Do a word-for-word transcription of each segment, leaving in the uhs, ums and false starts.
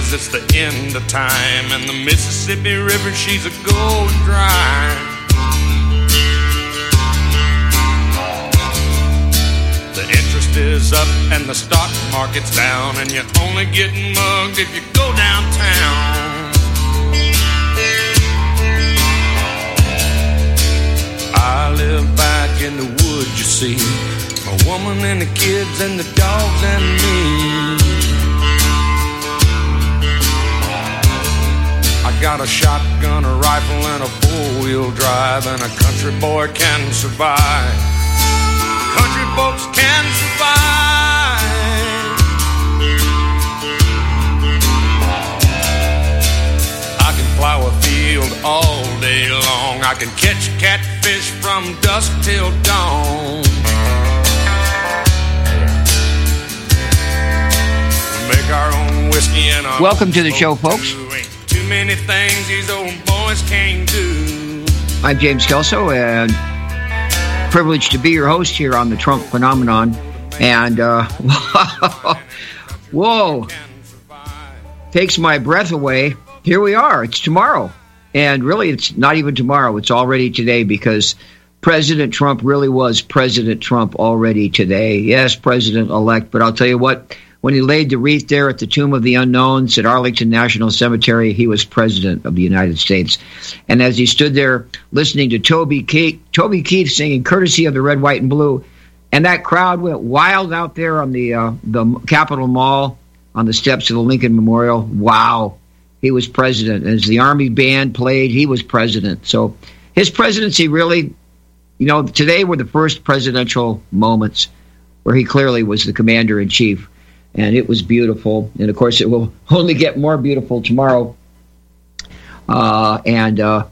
'cause it's the end of time, and the Mississippi River, she's a going dry. The interest is up and the stock market's down, and you're only getting mugged if you go downtown. I live back in the woods, you see, a woman and the kids and the dogs and me. I got a shotgun, a rifle, and a four-wheel drive, and a country boy can survive. Country folks can survive. I can plow a field all day long. I can catch catfish from dusk till dawn. Make our own whiskey and our Welcome to the show, folks. Too many things these old boys can't do. I'm James Kelso, and privileged to be your host here on the Trump Phenomenon. And uh, whoa, takes my breath away. Here we are. It's tomorrow. And really, it's not even tomorrow. It's already today, because President Trump really was President Trump already today. Yes, President-elect. But I'll tell you what, when he laid the wreath there at the Tomb of the Unknowns at Arlington National Cemetery, he was President of the United States. And as he stood there listening to Toby Keith, Toby Keith singing Courtesy of the Red, White, and Blue, and that crowd went wild out there on the uh, the Capitol Mall on the steps of the Lincoln Memorial. Wow. He was president. As the Army band played, he was president. So his presidency really, you know, today were the first presidential moments where he clearly was the commander-in-chief. And it was beautiful. And, of course, it will only get more beautiful tomorrow. Uh, and, uh,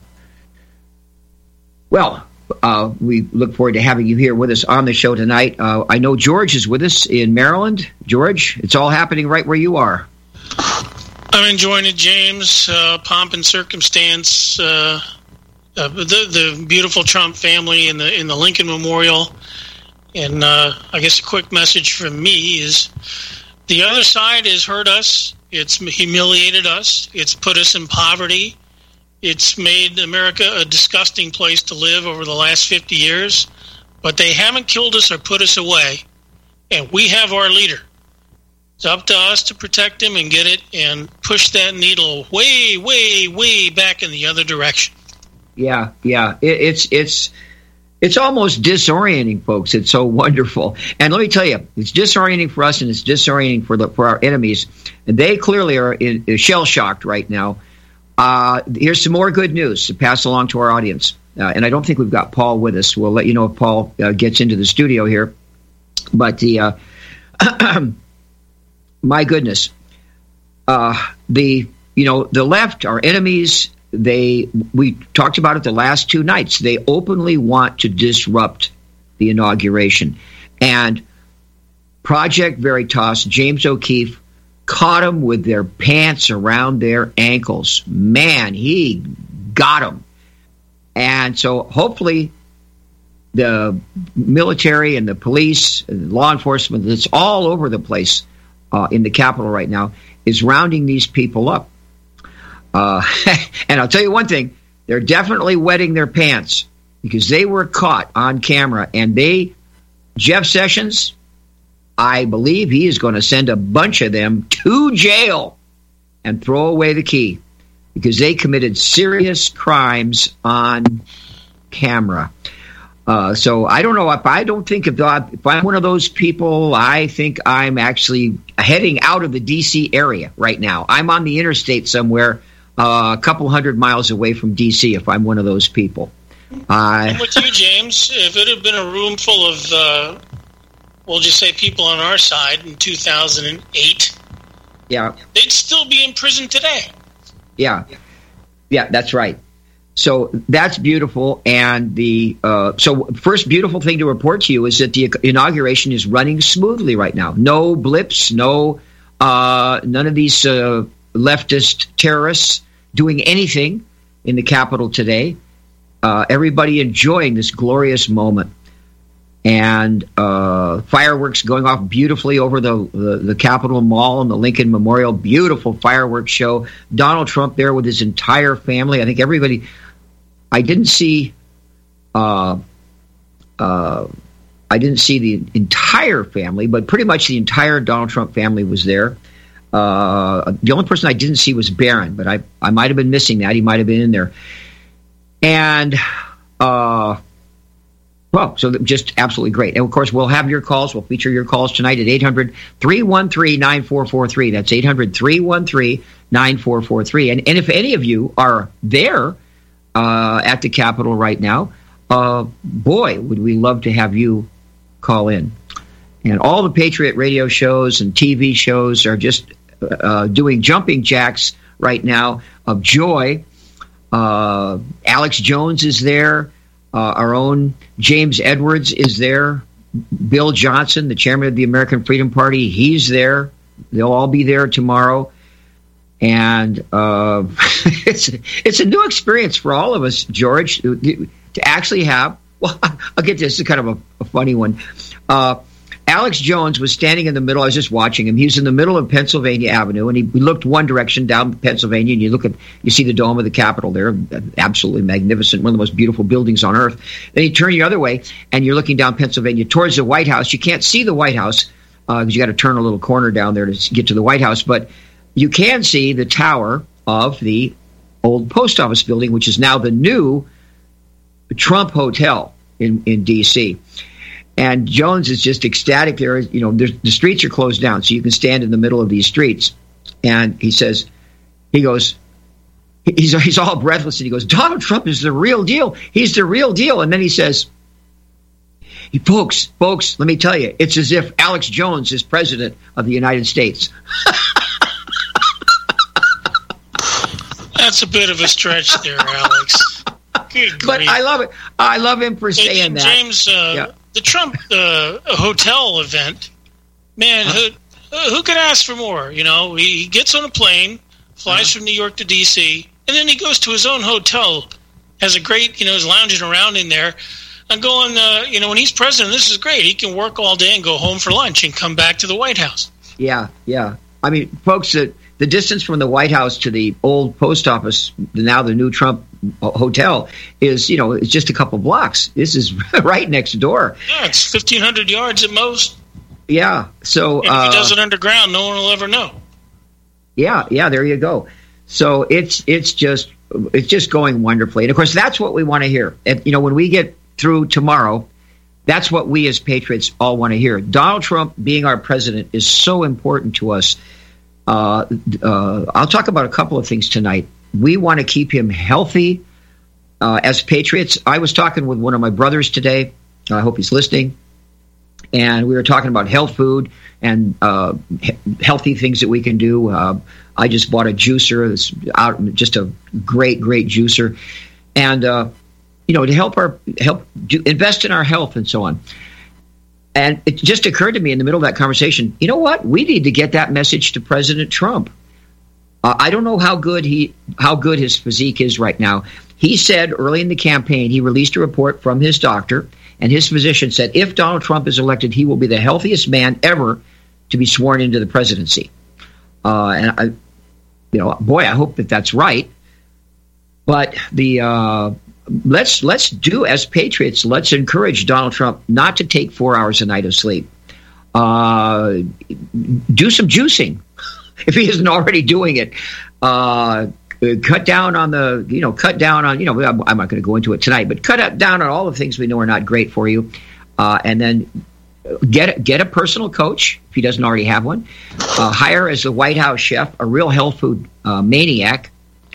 well, uh, we look forward to having you here with us on the show tonight. Uh, I know George is with us in Maryland. George, it's all happening right where you are. I'm enjoying it, James. Uh, pomp and circumstance. Uh, uh, the the beautiful Trump family in the in the Lincoln Memorial. And uh, I guess a quick message from me is the other side has hurt us. It's humiliated us. It's put us in poverty. It's made America a disgusting place to live over the last fifty years. But they haven't killed us or put us away. And we have our leader. It's up to us to protect him and get it and push that needle way, way, way back in the other direction. Yeah, yeah. It, it's it's it's almost disorienting, folks. It's so wonderful. And let me tell you, it's disorienting for us and it's disorienting for the for our enemies. And they clearly are in, shell-shocked right now. Uh, here's some more good news to pass along to our audience. Uh, and I don't think we've got Paul with us. We'll let you know if Paul uh, gets into the studio here. But the... Uh, my goodness, uh, the you know the left, our enemies. They we talked about it the last two nights. They openly want to disrupt the inauguration, and Project Veritas, James O'Keefe, caught them with their pants around their ankles. Man, he got them, and so hopefully the military and the police, and law enforcement, that's all over the place. Uh, in the Capitol right now, is rounding these people up. Uh, and I'll tell you one thing, they're definitely wetting their pants because they were caught on camera. And they, Jeff Sessions, I believe he is going to send a bunch of them to jail and throw away the key because they committed serious crimes on camera. Uh, so I don't know if I don't think if, uh, if I'm one of those people, I think I'm actually heading out of the D C area right now. I'm on the interstate somewhere uh, a couple hundred miles away from D C if I'm one of those people. Uh, I'm with you, James. If it had been a room full of, uh, we'll just say people on our side in two thousand eight, yeah, they'd still be in prison today. Yeah, yeah, that's right. So that's beautiful. And the uh, so first beautiful thing to report to you is that the inauguration is running smoothly right now. No blips, no uh, none of these uh, leftist terrorists doing anything in the Capitol today. Uh, everybody enjoying this glorious moment. and uh, fireworks going off beautifully over the, the, the Capitol Mall and the Lincoln Memorial. Beautiful fireworks show. Donald Trump there with his entire family. I think everybody. I didn't see. Uh, uh, I didn't see the entire family, but pretty much the entire Donald Trump family was there. Uh, the only person I didn't see was Barron, but I, I might have been missing that. He might have been in there. And, uh, well, so just absolutely great. And, of course, we'll have your calls. We'll feature your calls tonight at eight hundred, three one three, nine four four three. That's eight hundred, three one three, nine four four three. And, and if any of you are there uh, at the Capitol right now, uh, boy, would we love to have you call in. And all the Patriot radio shows and T V shows are just uh, doing jumping jacks right now of joy. Uh, Alex Jones is there. Uh, our own James Edwards is there. Bill Johnson, the chairman of the American Freedom Party, he's there. They'll all be there tomorrow. And uh, it's, it's a new experience for all of us, George, to, to actually have, well, I'll get this, this is kind of a, a funny one. Uh, Alex Jones was standing in the middle. I was just watching him. He was in the middle of Pennsylvania Avenue, and he we looked one direction down Pennsylvania, and you look at, you see the dome of the Capitol there, absolutely magnificent, one of the most beautiful buildings on earth. Then you turn the other way, and you're looking down Pennsylvania towards the White House. You can't see the White House because uh, you got to turn a little corner down there to get to the White House, but you can see the tower of the old post office building, which is now the new Trump Hotel in, in D C And Jones is just ecstatic there. You know, the streets are closed down, so you can stand in the middle of these streets. And he says, he goes, he's, he's all breathless, and he goes, Donald Trump is the real deal. He's the real deal. And then he says, folks, folks, let me tell you, it's as if Alex Jones is president of the United States. That's a bit of a stretch there, Alex. Good but grief. I love it. I love him for saying hey, that. James, uh, yeah. the Trump uh, hotel event, man, huh? who, who could ask for more? You know, he gets on a plane, flies uh-huh. from New York to D C, and then he goes to his own hotel, has a great, you know, is lounging around in there, and going, uh, you know, when he's president, this is great. He can work all day and go home for lunch and come back to the White House. Yeah, yeah. I mean, folks, the, the distance from the White House to the old post office, now the new Trump hotel, is, you know, it's just a couple blocks. This is right next door. Yeah, it's fifteen hundred yards at most. Yeah. So and if uh, he does it underground, no one will ever know. Yeah, yeah, there you go. So it's it's just it's just going wonderfully. And of course, that's what we want to hear. And, you know, when we get through tomorrow, that's what we as patriots all want to hear. Donald Trump being our president is so important to us. Uh, uh, I'll talk about a couple of things tonight. We want to keep him healthy uh, as patriots. I was talking with one of my brothers today. I hope he's listening. And we were talking about health food and uh, he- healthy things that we can do. Uh, I just bought a juicer. It's out, just a great, great juicer. And, uh, you know, to help our help do, invest in our health and so on. And it just occurred to me in the middle of that conversation, you know what? We need to get that message to President Trump. Uh, I don't know how good he, how good his physique is right now. He said early in the campaign, he released a report from his doctor, and his physician said if Donald Trump is elected, he will be the healthiest man ever to be sworn into the presidency. Uh, and I, you know, boy, I hope that that's right. But the uh, let's let's do as patriots. Let's encourage Donald Trump not to take four hours a night of sleep. Uh, do some juicing if he isn't already doing it. Uh, cut down on the, you know, cut down on, you know, I'm, I'm not going to go into it tonight, but cut down on all the things we know are not great for you. Uh, and then get get a personal coach if he doesn't already have one. Uh, hire as the White House chef a real health food uh, maniac.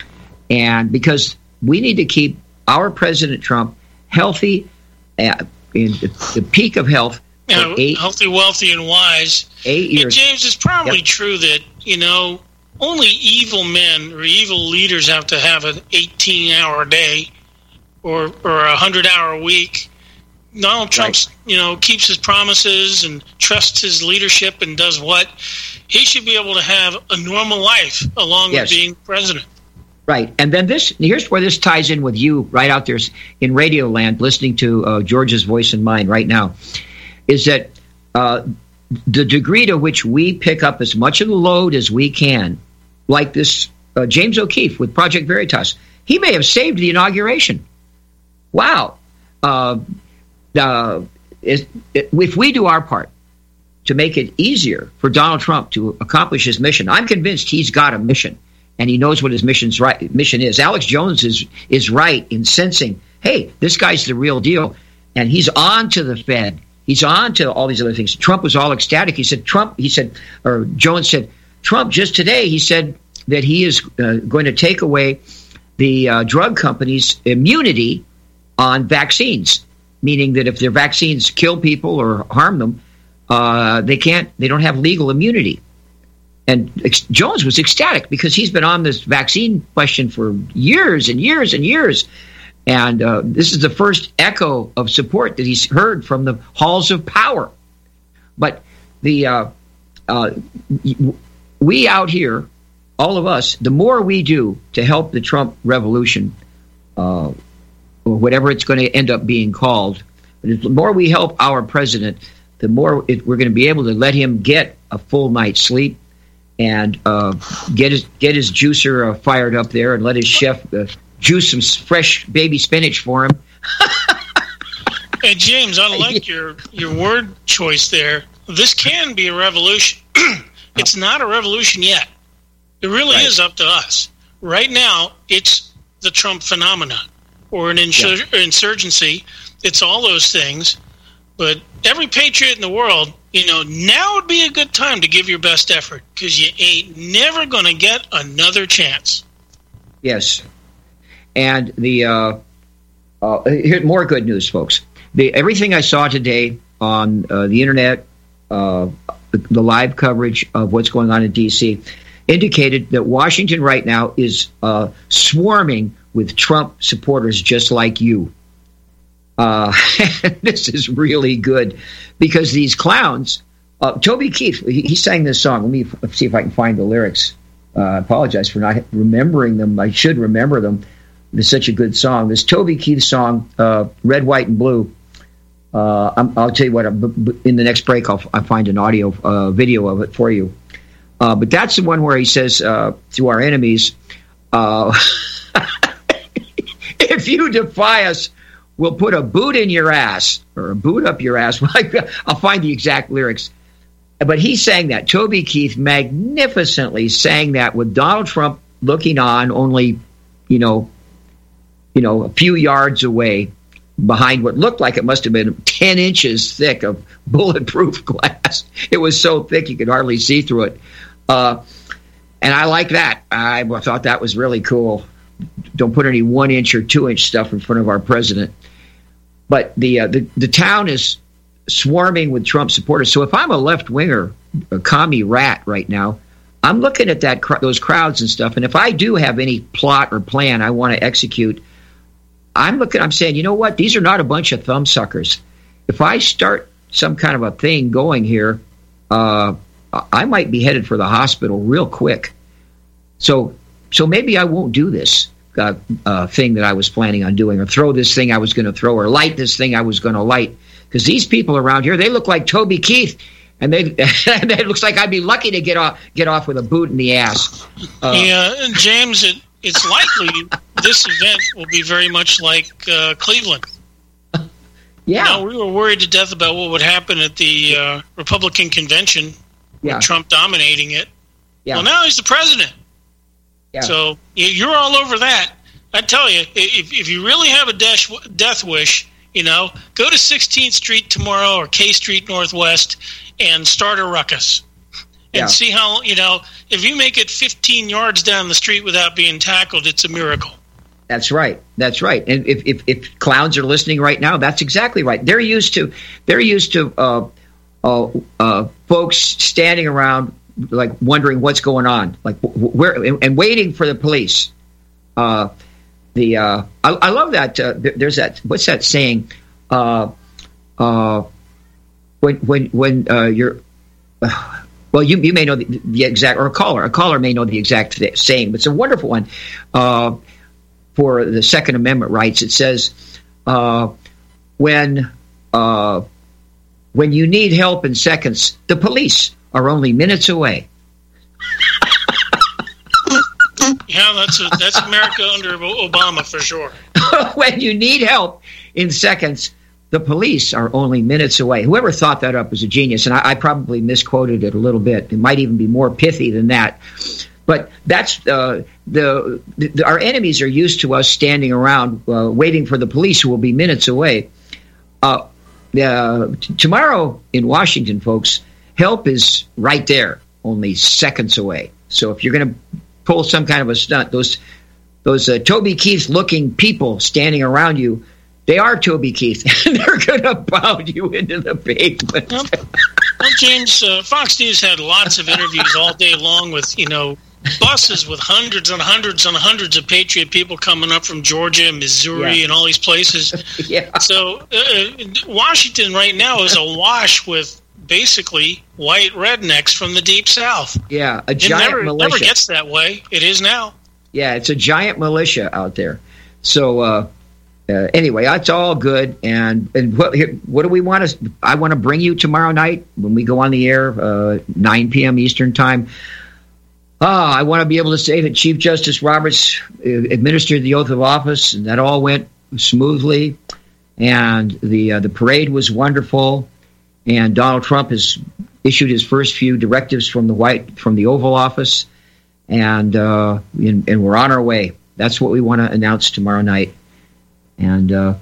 And because we need to keep our President Trump healthy at, in the, the peak of health. Yeah, eight, healthy, wealthy, and wise. Eight years. And James, it's probably yep. true that, you know, only evil men or evil leaders have to have an eighteen-hour day or or a hundred-hour week. Donald Trump, right. you know, keeps his promises and trusts his leadership and does what? He should be able to have a normal life along yes. with being president. Right. And then this, here's where this ties in with you right out there in Radio Land, listening to uh, George's voice and mine right now. is that uh, the degree to which we pick up as much of the load as we can, like this uh, James O'Keefe with Project Veritas, he may have saved the inauguration. Wow. Uh, uh, is, if we do our part to make it easier for Donald Trump to accomplish his mission, I'm convinced he's got a mission, and he knows what his mission's right, mission is. Alex Jones is is right in sensing, hey, this guy's the real deal, and he's on to the Fed. He's on to all these other things. Trump was all ecstatic. He said, Trump, he said, or Jones said, Trump just today, he said that he is uh, going to take away the uh, drug companies' immunity on vaccines, meaning that if their vaccines kill people or harm them, uh, they can't, they don't have legal immunity. And ex- Jones was ecstatic because he's been on this vaccine question for years and years and years. And uh, this is the first echo of support that he's heard from the halls of power. But the uh, uh, we out here, all of us, the more we do to help the Trump revolution, uh, or whatever it's going to end up being called, the more we help our president, the more it, we're going to be able to let him get a full night's sleep and uh, get his get his juicer uh, fired up there and let his chef uh, juice some fresh baby spinach for him. Hey, James, I like your, your word choice there. This can be a revolution. It's not a revolution yet. It really right. is up to us. Right now, it's the Trump phenomenon or an insur- yeah. insurgency. It's all those things. But every patriot in the world, you know, now would be a good time to give your best effort because you ain't never going to get another chance. Yes. And the uh, uh, here, more good news, folks. The, everything I saw today on uh, the internet, uh, the, the live coverage of what's going on in D C indicated that Washington right now is uh, swarming with Trump supporters just like you. Uh, this is really good because these clowns, uh, Toby Keith, he, he sang this song. Let me f- see if I can find the lyrics. Uh, I apologize for not remembering them. I should remember them. It's such a good song. This Toby Keith song, uh, Red, White, and Blue. Uh, I'm, I'll tell you what, in the next break, I'll, I'll find an audio uh, video of it for you. Uh, but that's the one where he says uh, to our enemies, uh, if you defy us, we'll put a boot in your ass, or a boot up your ass. I'll find the exact lyrics. But he sang that. Toby Keith magnificently sang that with Donald Trump looking on, only, you know, you know, a few yards away behind what looked like it must have been ten inches thick of bulletproof glass. It was so thick you could hardly see through it. Uh, and I like that. I thought that was really cool. Don't put any one inch or two inch stuff in front of our president. But the uh, the, the town is swarming with Trump supporters. So if I'm a left winger, a commie rat right now, I'm looking at that those crowds and stuff. And if I do have any plot or plan I want to execute, I'm looking, I'm saying, you know what? These are not a bunch of thumbsuckers. If I start some kind of a thing going here, uh, I might be headed for the hospital real quick. So, so maybe I won't do this uh, uh, thing that I was planning on doing, or throw this thing I was going to throw, or light this thing I was going to light. Because these people around here, they look like Toby Keith, and they it looks like I'd be lucky to get off get off with a boot in the ass. Uh, yeah, James, it, it's likely this event will be very much like uh, Cleveland. Yeah, you know, we were worried to death about what would happen at the uh, Republican convention, yeah. with Trump dominating it. Yeah. Well, now he's the president. Yeah. So you're all over that. I tell you, if, if you really have a death, death wish, you know, go to sixteenth Street tomorrow or K Street Northwest and start a ruckus. And yeah. see how, you know, if you make it fifteen yards down the street without being tackled, it's a miracle. That's right. That's right. And if, if, if clowns are listening right now, that's exactly right. They're used to they're used to uh, uh, uh, folks standing around like wondering what's going on, like where and, and waiting for the police. Uh, the uh, I, I love that. Uh, there's that. What's that saying? Uh, uh, when when when uh, you're uh, well, you you may know the, the exact, or a caller a caller may know the exact saying, but it's a wonderful one. Uh, for the Second Amendment rights, it says uh, when uh, When you need help in seconds, the police are only minutes away. Yeah, that's a, that's America under Obama for sure. When you need help in seconds, the police are only minutes away. Whoever thought that up was a genius, and I, I probably misquoted it a little bit. It might even be more pithy than that. But that's uh, the, the our enemies are used to us standing around uh, waiting for the police, who will be minutes away. Uh, uh, t- tomorrow in Washington, folks, help is right there, only seconds away. So if you're going to pull some kind of a stunt, those those uh, Toby Keith-looking people standing around you, they are Toby Keith, and they're going to pound you into the pavement. Well, well James, uh, Fox News had lots of interviews all day long with, you know, buses with hundreds and hundreds and hundreds of Patriot people coming up from Georgia and Missouri yeah. and all these places. yeah. So uh, Washington right now is awash with basically white rednecks from the Deep South. Yeah, a it giant never, militia. never gets that way. It is now. Yeah, it's a giant militia out there. So uh, uh, anyway, that's all good. And and what what do we want to? I want to bring you tomorrow night when we go on the air, uh, nine p.m. Eastern time. Ah, I want to be able to say that Chief Justice Roberts administered the oath of office, and that all went smoothly, and the uh, the parade was wonderful, and Donald Trump has issued his first few directives from the White from the Oval Office, and uh, and, and we're on our way. That's what we want to announce tomorrow night, and uh,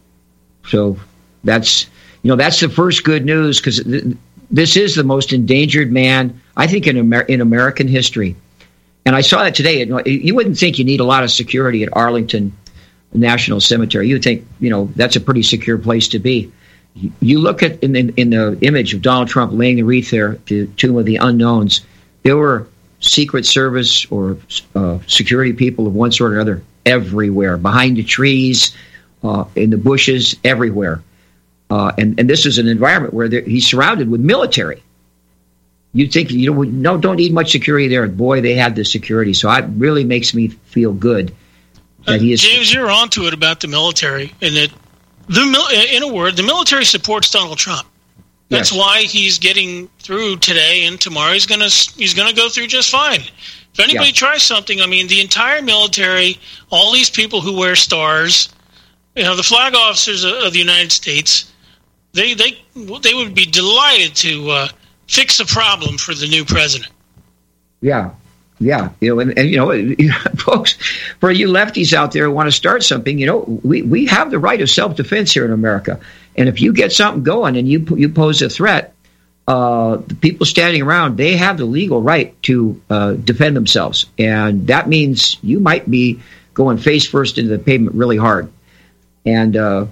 so that's you know that's the first good news, because th- this is the most endangered man, I think, in Amer- in American history. And I saw that today. You wouldn't think you need a lot of security at Arlington National Cemetery. You would think, you know, that's a pretty secure place to be. You look at in, in, in the image of Donald Trump laying the wreath there, the Tomb of the Unknowns, there were Secret Service or uh, security people of one sort or another everywhere, behind the trees, uh, in the bushes, everywhere. Uh, and, and this is an environment where he's surrounded with military. You'd think you don't, no, don't need much security there. Boy, they had the security. So it really makes me feel good that he is. Uh, James, you're onto it about the military, and that the in a word, the military supports Donald Trump. That's yes. why he's getting through today, and tomorrow he's gonna he's gonna go through just fine. If anybody yeah. tries something, I mean, the entire military, all these people who wear stars, you know, the flag officers of the United States. They they they would be delighted to uh, fix a problem for the new president. Yeah, yeah, you know, and, and you know, folks, for you lefties out there who want to start something, you know, we, we have the right of self-defense here in America, and if you get something going and you you pose a threat, uh, the people standing around, they have the legal right to uh, defend themselves, and that means you might be going face first into the pavement really hard, and. Uh,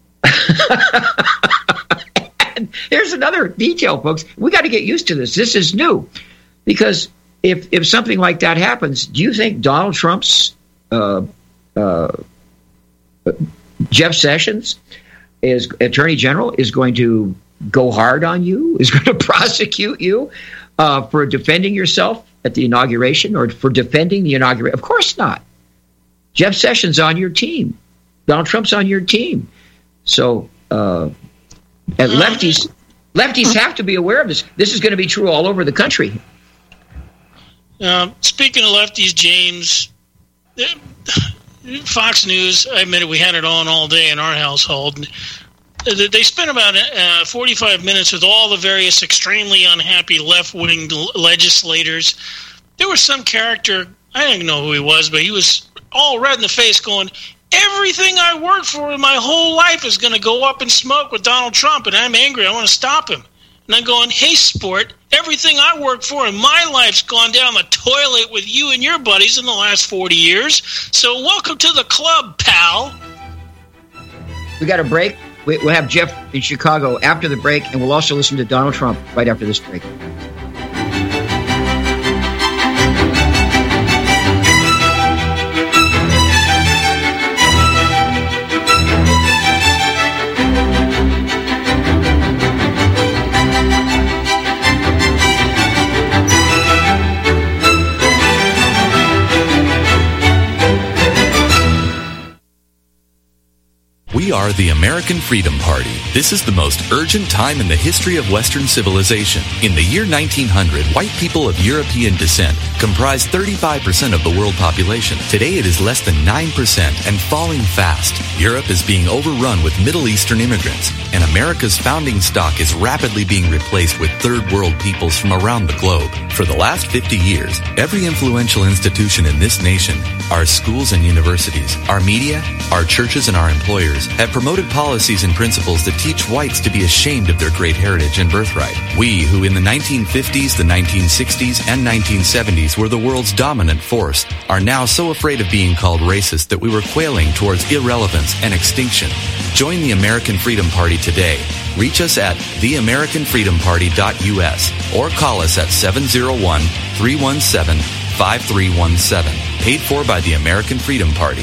And here's another detail, folks. We got to get used to this. This is new, because if if something like that happens, do you think Donald Trump's uh, uh, Jeff Sessions, is Attorney General, is going to go hard on you? Is going to prosecute you uh, for defending yourself at the inauguration, or for defending the inauguration? Of course not. Jeff Sessions on your team. Donald Trump's on your team. So. Uh, And lefties, lefties have to be aware of this. This is going to be true all over the country. Uh, speaking of lefties, James, Fox News, I admit it, we had it on all day in our household. They spent about uh, forty-five minutes with all the various extremely unhappy left-wing legislators. There was some character, I don't even know who he was, but he was all red in the face going, everything I worked for in my whole life is going to go up in smoke with Donald Trump, and I'm angry. I want to stop him. And I'm going, hey, sport, everything I worked for in my life's gone down the toilet with you and your buddies in the last forty years. So welcome to the club, pal. We got a break. We'll have Jeff in Chicago after the break, and we'll also listen to Donald Trump right after this break. We are the American Freedom Party. This is the most urgent time in the history of Western civilization. In the year nineteen hundred, white people of European descent comprised thirty-five percent of the world population. Today it is less than nine percent and falling fast. Europe is being overrun with Middle Eastern immigrants, and America's founding stock is rapidly being replaced with third world peoples from around the globe. For the last fifty years, every influential institution in this nation, our schools and universities, our media, our churches, and our employers have promoted policies and principles that teach whites to be ashamed of their great heritage and birthright. We, who in the nineteen fifties, the nineteen sixties, and nineteen seventies were the world's dominant force, are now so afraid of being called racist that we were quailing towards irrelevance and extinction. Join the American Freedom Party today. Reach us at the american freedom party dot u s or call us at seven oh one, three one seven, five three one seven. Paid for by the American Freedom Party.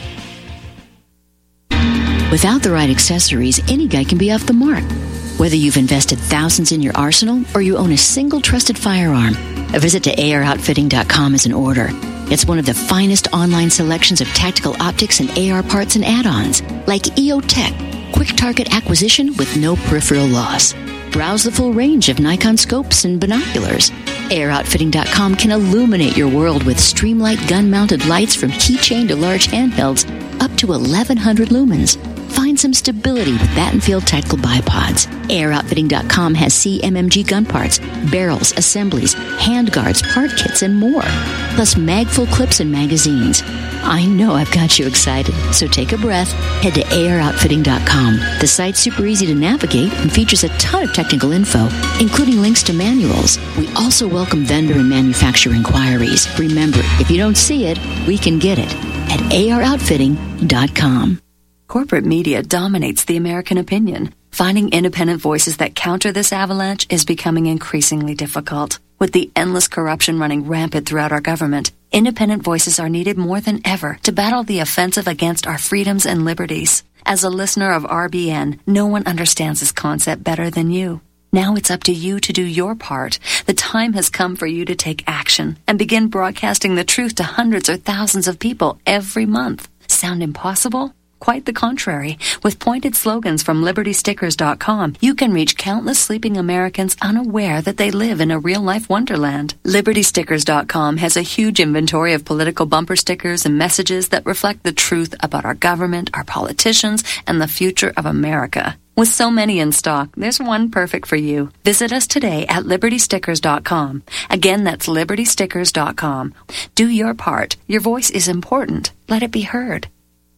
Without the right accessories, any guy can be off the mark. Whether you've invested thousands in your arsenal or you own a single trusted firearm, a visit to A R outfitting dot com is in order. It's one of the finest online selections of tactical optics and A R parts and add-ons, like E O Tech, quick target acquisition with no peripheral loss. Browse the full range of Nikon scopes and binoculars. A R outfitting dot com can illuminate your world with Streamlight gun-mounted lights from keychain to large handhelds up to eleven hundred lumens. Find some stability with Battenfield tactical bipods. A R outfitting dot com has C M M G gun parts, barrels, assemblies, handguards, part kits, and more. Plus mag-full clips and magazines. I know I've got you excited, so take a breath. Head to A R outfitting dot com. The site's super easy to navigate and features a ton of technical info, including links to manuals. We also welcome vendor and manufacturer inquiries. Remember, if you don't see it, we can get it at A R outfitting dot com. Corporate media dominates the American opinion. Finding independent voices that counter this avalanche is becoming increasingly difficult. With the endless corruption running rampant throughout our government, independent voices are needed more than ever to battle the offensive against our freedoms and liberties. As a listener of R B N, no one understands this concept better than you. Now it's up to you to do your part. The time has come for you to take action and begin broadcasting the truth to hundreds or thousands of people every month. Sound impossible? Quite the contrary. With pointed slogans from liberty stickers dot com, you can reach countless sleeping Americans unaware that they live in a real-life wonderland. liberty stickers dot com has a huge inventory of political bumper stickers and messages that reflect the truth about our government, our politicians, and the future of America. With so many in stock, there's one perfect for you. Visit us today at liberty stickers dot com. Again, that's liberty stickers dot com. Do your part. Your voice is important. Let it be heard.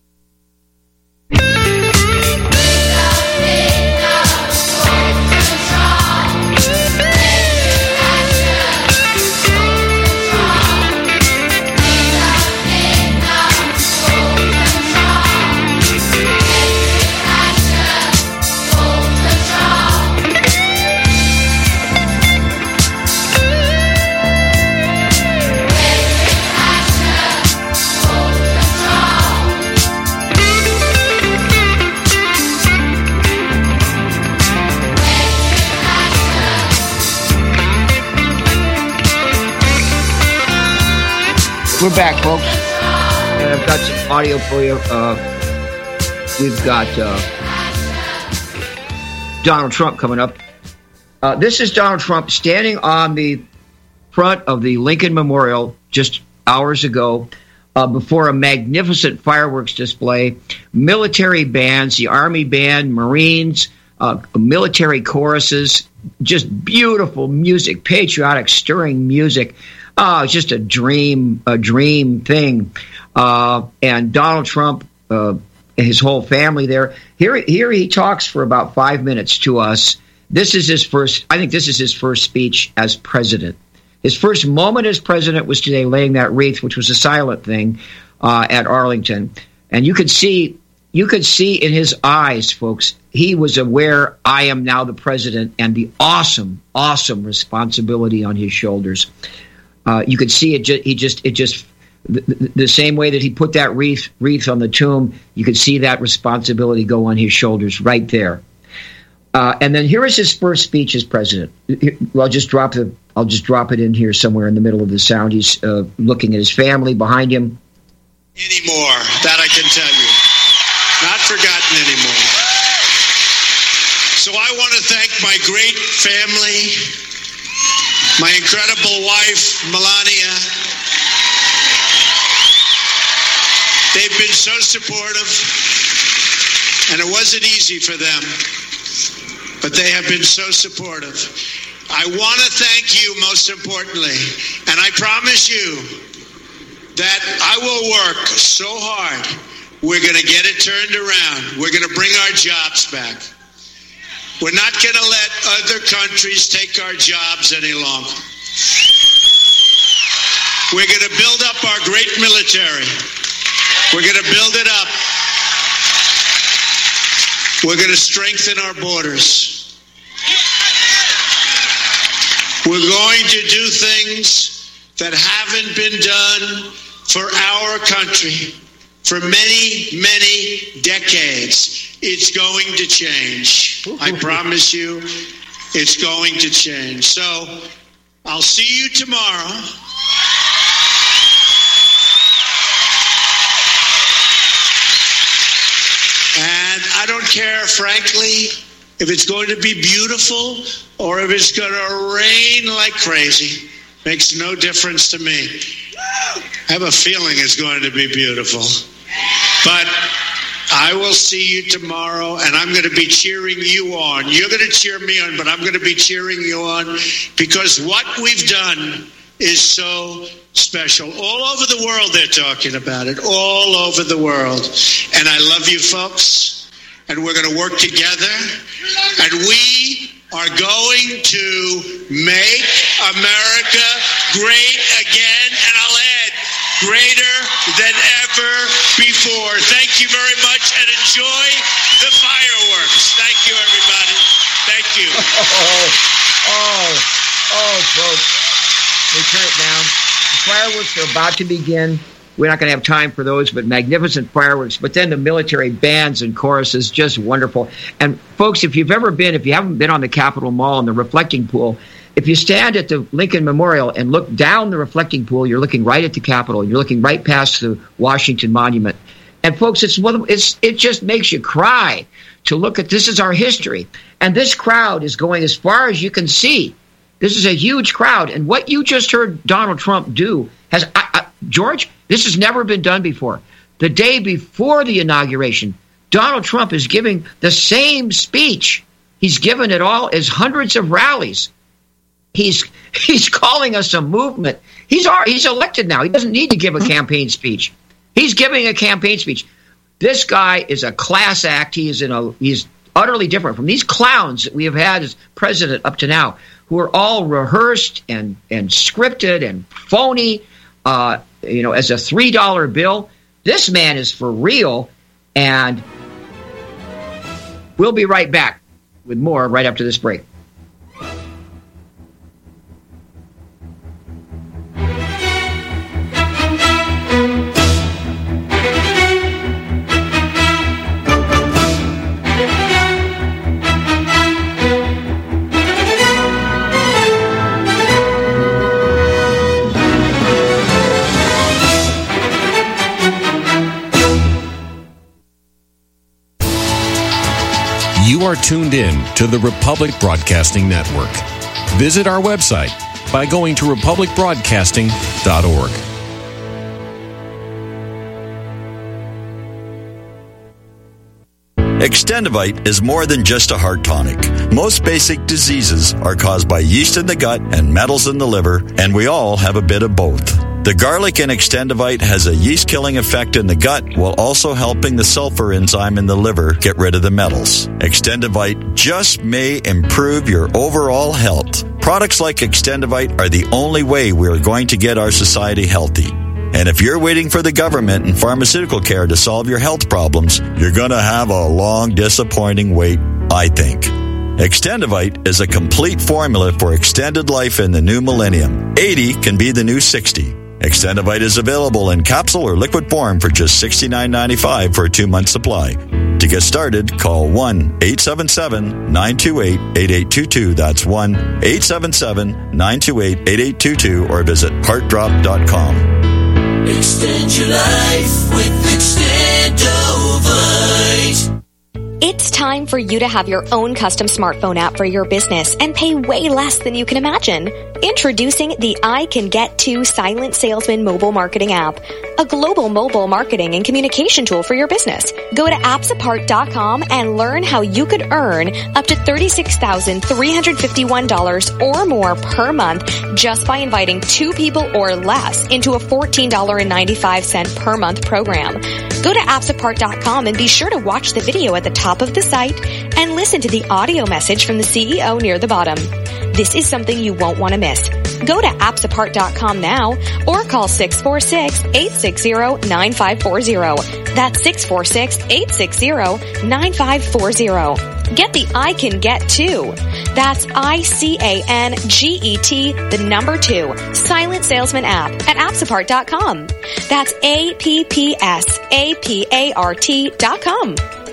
We're back, folks, and I've got some audio for you. Uh, we've got uh, Donald Trump coming up. Uh, this is Donald Trump standing on the front of the Lincoln Memorial just hours ago uh, before a magnificent fireworks display, military bands, the Army Band, Marines, uh, military choruses, just beautiful music, patriotic, stirring music. Oh, it's just a dream, a dream thing. Uh, and Donald Trump, uh, and his whole family there. Here, here he talks for about five minutes to us. This is his first, I think this is his first speech as president. His first moment as president was today, laying that wreath, which was a silent thing, uh, at Arlington. And you could see, you could see in his eyes, folks, he was aware, I am now the president, and the awesome, awesome responsibility on his shoulders. Uh, you could see it. Ju- he just, it just, the, the, the same way that he put that wreath, wreath on the tomb. You could see that responsibility go on his shoulders right there. Uh, and then here is his first speech as president. Well, I'll just drop the, I'll just drop it in here somewhere in the middle of the sound. He's uh, looking at his family behind him. Anymore, that I can tell you. Not forgotten anymore. So I want to thank my great family, my incredible wife, Melania. They've been so supportive, and it wasn't easy for them, but they have been so supportive. I want to thank you most importantly, and I promise you that I will work so hard. We're going to get it turned around. We're going to bring our jobs back. We're not going to let other countries take our jobs any longer. We're going to build up our great military. We're going to build it up. We're going to strengthen our borders. We're going to do things that haven't been done for our country for many, many decades. It's going to change. I promise you, it's going to change. So I'll see you tomorrow. And I don't care, frankly, if it's going to be beautiful or if it's going to rain like crazy. Makes no difference to me. I have a feeling it's going to be beautiful. But I will see you tomorrow, and I'm going to be cheering you on. You're going to cheer me on, but I'm going to be cheering you on because what we've done is so special. All over the world they're talking about it, all over the world. And I love you folks, and we're going to work together, and we are going to make America great again, and I'll add, greater than ever before. Thank you very much, and enjoy the fireworks. Thank you, everybody. Thank you. Oh, oh, oh, folks. We turn it down. The fireworks are about to begin. We're not going to have time for those, but magnificent fireworks. But then the military bands and choruses, just wonderful. And folks, if you've ever been, if you haven't been on the Capitol Mall and the reflecting pool, if you stand at the Lincoln Memorial and look down the reflecting pool, you're looking right at the Capitol. You're looking right past the Washington Monument. And folks, it's, it's it just makes you cry to look at this is our history. And this crowd is going as far as you can see. This is a huge crowd. And what you just heard Donald Trump do has, I, I, George, this has never been done before. The day before the inauguration, Donald Trump is giving the same speech. He's given it all as hundreds of rallies. He's he's calling us a movement. He's he's elected now. He doesn't need to give a campaign speech. He's giving a campaign speech. This guy is a class act. He is in a he's utterly different from these clowns that we have had as president up to now, who are all rehearsed and and scripted and phony. Uh, you know, as a three dollar bill. This man is for real, and we'll be right back with more right after this break. You are tuned in to the Republic Broadcasting Network. Visit our website by going to republic broadcasting dot org. Extendivite is more than just a heart tonic. Most basic diseases are caused by yeast in the gut and metals in the liver, and we all have a bit of both. The garlic in Extendivite has a yeast-killing effect in the gut while also helping the sulfur enzyme in the liver get rid of the metals. Extendivite just may improve your overall health. Products like Extendivite are the only way we are going to get our society healthy. And if you're waiting for the government and pharmaceutical care to solve your health problems, you're going to have a long, disappointing wait, I think. Extendivite is a complete formula for extended life in the new millennium. eighty can be the new sixty. Extendivite is available in capsule or liquid form for just sixty-nine ninety-five for a two-month supply. To get started, call one eight seven seven, nine two eight, eight eight two two. That's one eight seven seven, nine two eight, eight eight two two or visit heart drop dot com. Extend your life with Extendo. Novite. It's time for you to have your own custom smartphone app for your business and pay way less than you can imagine. Introducing the I Can Get To Silent Salesman mobile marketing app, a global mobile marketing and communication tool for your business. Go to apps apart dot com and learn how you could earn up to thirty-six thousand three hundred fifty-one dollars or more per month just by inviting two people or less into a fourteen dollars and ninety-five cents per month program. Go to apps apart dot com and be sure to watch the video at the top of the site and listen to the audio message from the C E O near the bottom. This is something you won't want to miss. Go to apps apart dot com now or call six four six, eight six zero, nine five four zero. That's six four six, eight six zero, nine five four zero. Get the I Can Get To. That's I C A N G E T, the number two, Silent Salesman app at apps apart dot com. That's A P P S A P A R T dot com.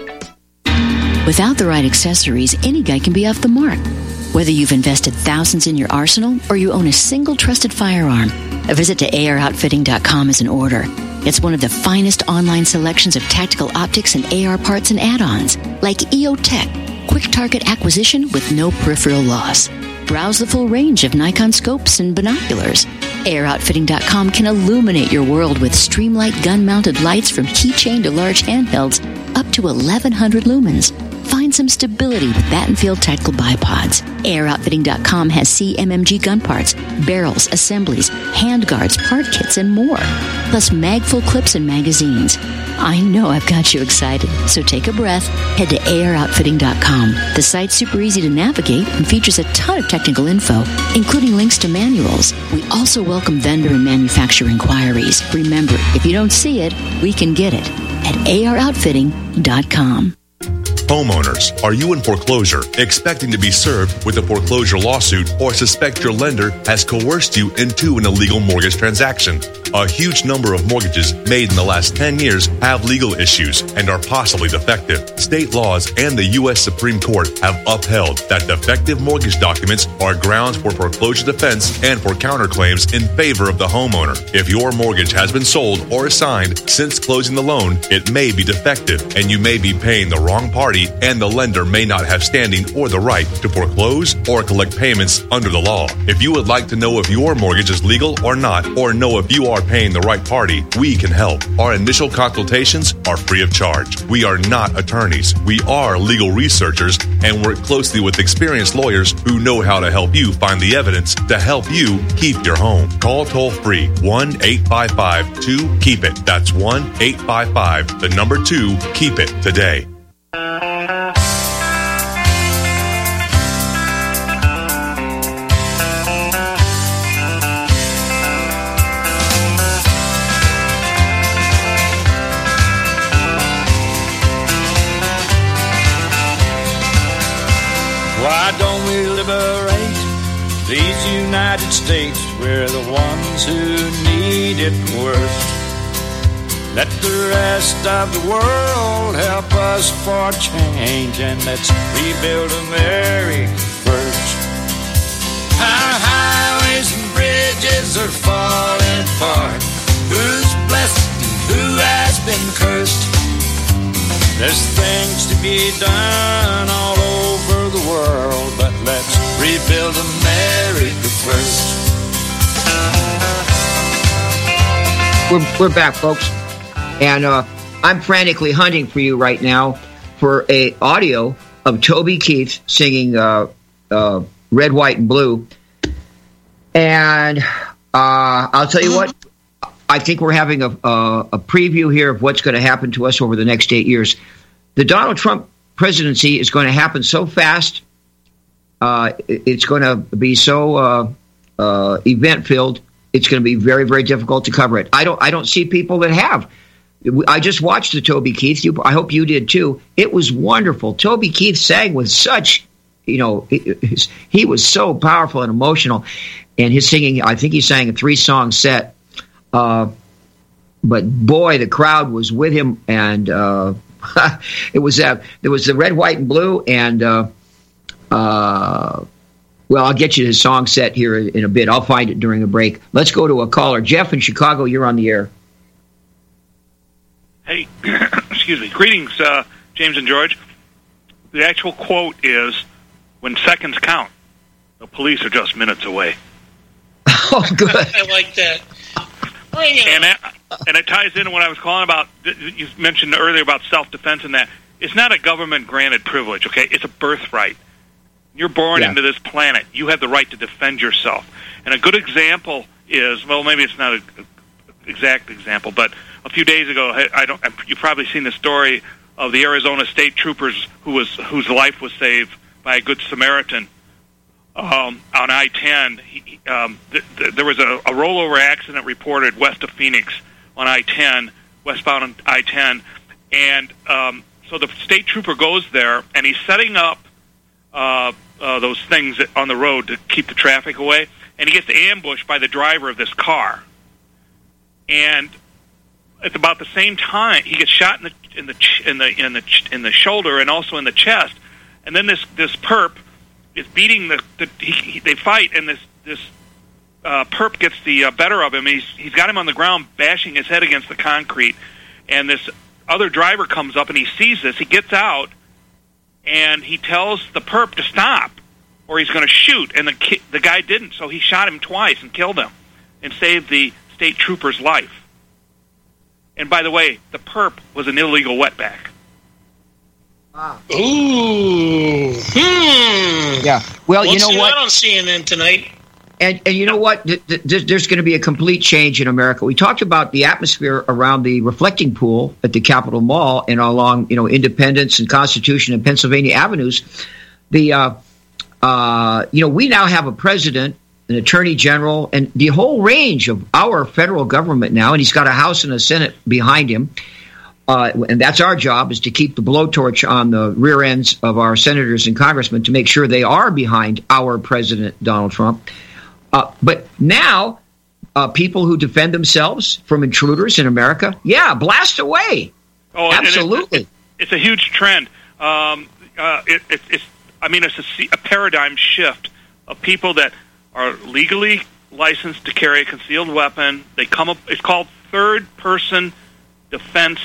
Without the right accessories, any guy can be off the mark. Whether you've invested thousands in your arsenal or you own a single trusted firearm, a visit to A R outfitting dot com is in order. It's one of the finest online selections of tactical optics and A R parts and add-ons, like E O Tech, quick target acquisition with no peripheral loss. Browse the full range of Nikon scopes and binoculars. A R outfitting dot com can illuminate your world with Streamlight gun-mounted lights from keychain to large handhelds up to eleven hundred lumens. Find some stability with Battenfield Tactical Bipods. A R outfitting dot com has C M M G gun parts, barrels, assemblies, handguards, part kits, and more. Plus mag-full clips and magazines. I know I've got you excited, so take a breath. Head to A R outfitting dot com. The site's super easy to navigate and features a ton of technical info, including links to manuals. We also welcome vendor and manufacturer inquiries. Remember, if you don't see it, we can get it at A R outfitting dot com. Homeowners, are you in foreclosure, expecting to be served with a foreclosure lawsuit, or suspect your lender has coerced you into an illegal mortgage transaction? A huge number of mortgages made in the last ten years have legal issues and are possibly defective. State laws and the U S Supreme Court have upheld that defective mortgage documents are grounds for foreclosure defense and for counterclaims in favor of the homeowner. If your mortgage has been sold or assigned since closing the loan, it may be defective and you may be paying the wrong party, and the lender may not have standing or the right to foreclose or collect payments under the law. If you would like to know if your mortgage is legal or not, or know if you are paying the right party, we can help. Our initial consultations are free of charge. We are not attorneys. We are legal researchers and work closely with experienced lawyers who know how to help you find the evidence to help you keep your home. Call toll free one eight five five two keep it. That's one eight five five, the number two, keep it today. Why don't we liberate these United States? We're the ones who need it worst. Let the rest of the world help us for change, and let's rebuild America first. Our highways and bridges are falling apart. Who's blessed and who has been cursed? There's things to be done all over the world, but let's rebuild America first. We're, we're back, folks. And uh, I'm frantically hunting for you right now for a audio of Toby Keith singing uh, uh, Red, White, and Blue. And uh, I'll tell you what, I think we're having a, a, a preview here of what's going to happen to us over the next eight years. The Donald Trump presidency is going to happen so fast. Uh, it's going to be so uh, uh, event-filled. It's going to be very, very difficult to cover it. I don't. I don't see people that have. I just watched the Toby Keith. You, I hope you did too. It was wonderful. Toby Keith sang with such, you know, he, he was so powerful and emotional, and his singing. I think he sang a three-song set. Uh, but boy, the crowd was with him, and uh, it was uh, there was the Red, White, and Blue, and uh, uh, well, I'll get you his song set here in a bit. I'll find it during a break. Let's go to a caller. Jeff in Chicago, you're on the air. Hey, excuse excuse me, greetings, uh, James and George. The actual quote is, when seconds count, the police are just minutes away. Oh, good. I like that. Bring it and, that, and it ties into what I was calling about. You mentioned earlier about self-defense and that. It's not a government-granted privilege, okay? It's a birthright. You're born yeah. into this planet. You have the right to defend yourself. And a good example is, well, maybe it's not an exact example, but a few days ago, I don't. You've probably seen the story of the Arizona State Troopers who was whose life was saved by a Good Samaritan um, on I ten. He, um, th- th- there was a, a rollover accident reported west of Phoenix on I ten, westbound on I ten, and um, so the state trooper goes there, and he's setting up uh, uh, those things on the road to keep the traffic away, and he gets ambushed by the driver of this car. And at about the same time, he gets shot in the in the in the in the in the shoulder and also in the chest. And then this this perp is beating the. the he, he, they fight, and this this uh, perp gets the uh, better of him. He's he's got him on the ground, bashing his head against the concrete. And this other driver comes up, and he sees this. He gets out, and he tells the perp to stop, or he's going to shoot. And the ki- the guy didn't, so he shot him twice and killed him, and saved the state trooper's life. And by the way, the perp was an illegal wetback. Wow. Ooh. Hmm. Yeah. Well, We'll you know see what? that on C N N tonight. And, and you know what? Th- th- there's going to be a complete change in America. We talked about the atmosphere around the reflecting pool at the Capitol Mall and along, you know, Independence and Constitution and Pennsylvania Avenues. The, uh, uh, you know, we now have a president, an attorney general, and the whole range of our federal government now, and he's got a House and a Senate behind him. Uh, and that's our job, is to keep the blowtorch on the rear ends of our senators and congressmen to make sure they are behind our president, Donald Trump. Uh, but now, uh, people who defend themselves from intruders in America, yeah, blast away. Oh, absolutely. It, it, it's a huge trend. Um, uh, it, it, it's, I mean, it's a, a paradigm shift of people that are legally licensed to carry a concealed weapon. They come up. It's called third-person defense,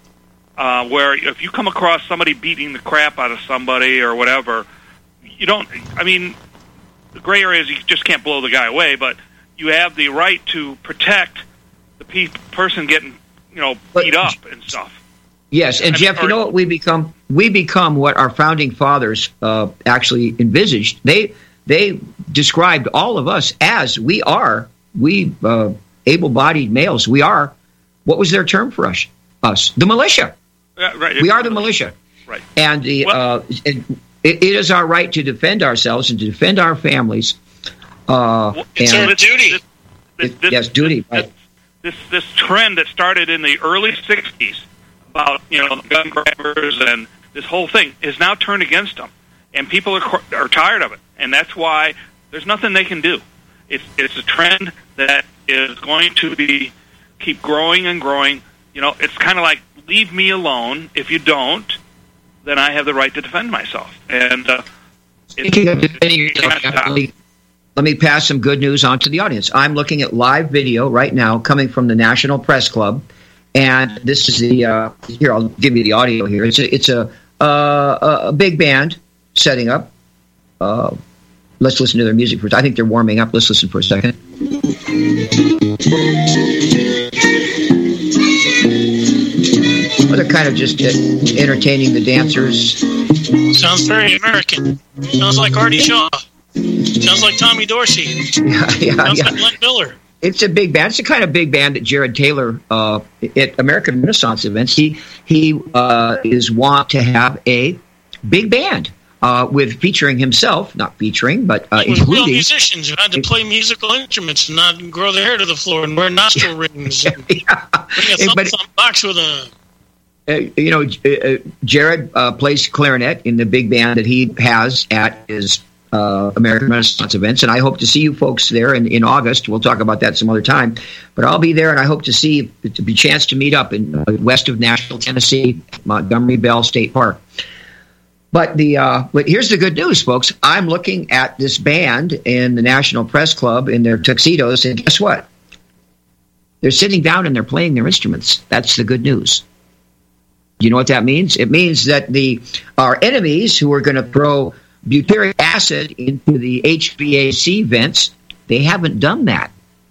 uh, where if you come across somebody beating the crap out of somebody or whatever, you don't. I mean, the gray area is you just can't blow the guy away, but you have the right to protect the pe- person getting, you know, beat up and stuff. Yes, and I Jeff, mean, you know what we become? We become what our founding fathers uh, actually envisaged. They. They described all of us as we are, we uh, able-bodied males, we are, what was their term for us? Us, the militia. Uh, right. We are the militia. Right. And the, uh, it, it is our right to defend ourselves and to defend our families. Uh, well, it's and our duty. This, this, this, yes, duty. This, this, this trend that started in the early sixties about, you know, gun grabbers and this whole thing is now turned against them. And people are are tired of it. And that's why there's nothing they can do. It's it's a trend that is going to be keep growing and growing. You know, it's kind of like, leave me alone. If you don't, then I have the right to defend myself. And uh, Speaking of defending yourself, let me, let me pass some good news on to the audience. I'm looking at live video right now coming from the National Press Club, and this is the uh, here. I'll give you the audio here. It's a it's a uh, a big band setting up. Uh, let's listen to their music first. I think they're warming up. Let's listen for a second. Well, they're kind of just uh, entertaining the dancers. Sounds very American. Sounds like Artie Shaw. Sounds like Tommy Dorsey. Yeah, yeah, Sounds yeah. like Glenn Miller. It's a big band. It's the kind of big band that Jared Taylor uh, at American Renaissance events, he he uh, is wont to have a big band. Uh, with featuring himself, not featuring, but uh, with including real musicians who had to play musical instruments and not grow their hair to the floor and wear nostril rings. And yeah. bring a thumb thumb box with a. Uh, you know, uh, Jared uh, plays clarinet in the big band that he has at his uh, American Renaissance events, and I hope to see you folks there in, in August. We'll talk about that some other time, but I'll be there, and I hope to see to be a chance to meet up in uh, west of Nashville, Tennessee, Montgomery Bell State Park. But the uh, but here's the good news, folks. I'm looking at this band in the National Press Club in their tuxedos, and guess what? They're sitting down and they're playing their instruments. That's the good news. You know what that means? It means that the our enemies who are going to throw butyric acid into the H V A C vents, they haven't done that.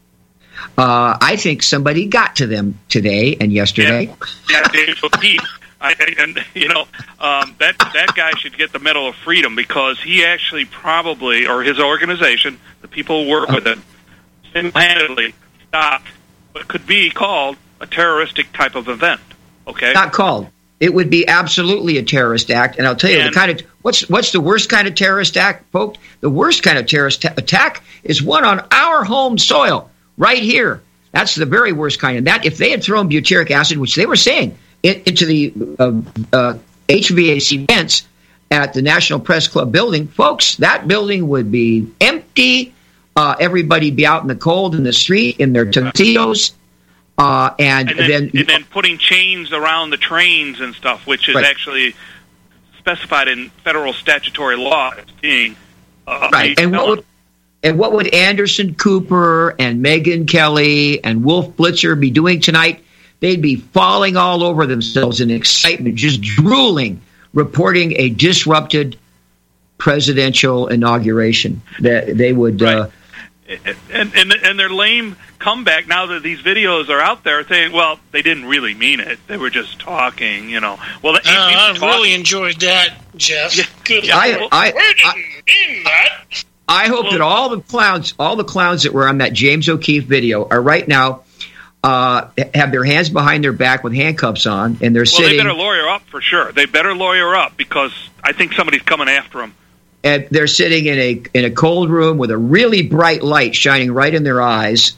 Uh, I think somebody got to them today and yesterday. Yeah, yeah Dave O'Keefe. I, and you know um, that that guy should get the Medal of Freedom because he actually probably, or his organization, the people who work with it, single-handedly stopped what could be called a terroristic type of event. Okay, not called. It would be absolutely a terrorist act, and I'll tell you and, the kind of what's what's the worst kind of terrorist act, folks? The worst kind of terrorist t- attack is one on our home soil, right here. That's the very worst kind. And that if they had thrown butyric acid, which they were saying, it, into the uh, uh, H V A C vents at the National Press Club building, folks, that building would be empty. Uh, everybody be out in the cold in the street in their tuxedos. Uh, and, and, then, then, and then putting chains around the trains and stuff, which is right. actually specified in federal statutory law as being uh, right. And what, would, and what would Anderson Cooper and Megyn Kelly and Wolf Blitzer be doing tonight? They'd be falling all over themselves in excitement, just drooling, reporting a disrupted presidential inauguration. That they would. Right. Uh, And, and and their lame comeback now that these videos are out there saying, well, they didn't really mean it. They were just talking, you know. Well, uh, I really enjoyed that, Jeff. Yeah, Good. Yeah, I, I, we didn't I, mean that. I hope well, that all the clowns, all the clowns that were on that James O'Keefe video are right now uh, have their hands behind their back with handcuffs on, and they're well, sitting. Well, they better lawyer up for sure. They better lawyer up because I think somebody's coming after them. And they're sitting in a in a cold room with a really bright light shining right in their eyes.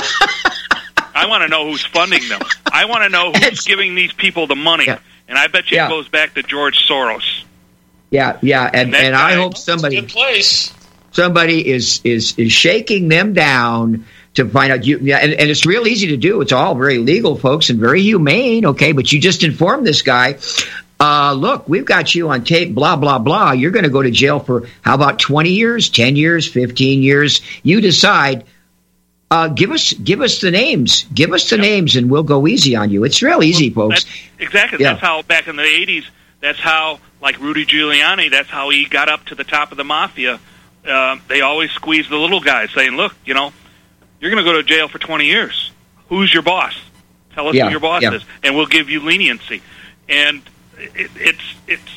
I want to know who's funding them. I want to know who's it's, giving these people the money. Yeah. And I bet you yeah. it goes back to George Soros. Yeah, yeah, and, and, and I hope somebody good place. somebody is, is is shaking them down to find out. You, yeah, and, and it's real easy to do. It's all very legal, folks, and very humane. Okay, but you just informed this guy. Uh, look, we've got you on tape, blah, blah, blah. You're going to go to jail for, how about twenty years, ten years, fifteen years? You decide. Uh, give us give us the names. Give us the yep. names, and we'll go easy on you. It's real easy, well, folks. That's, exactly. Yeah. That's how, back in the eighties, that's how, like Rudy Giuliani, that's how he got up to the top of the mafia. Uh, they always squeeze the little guys, saying, look, you know, you're going to go to jail for twenty years. Who's your boss? Tell us yeah. who your boss yeah. is, and we'll give you leniency. And It, it's it's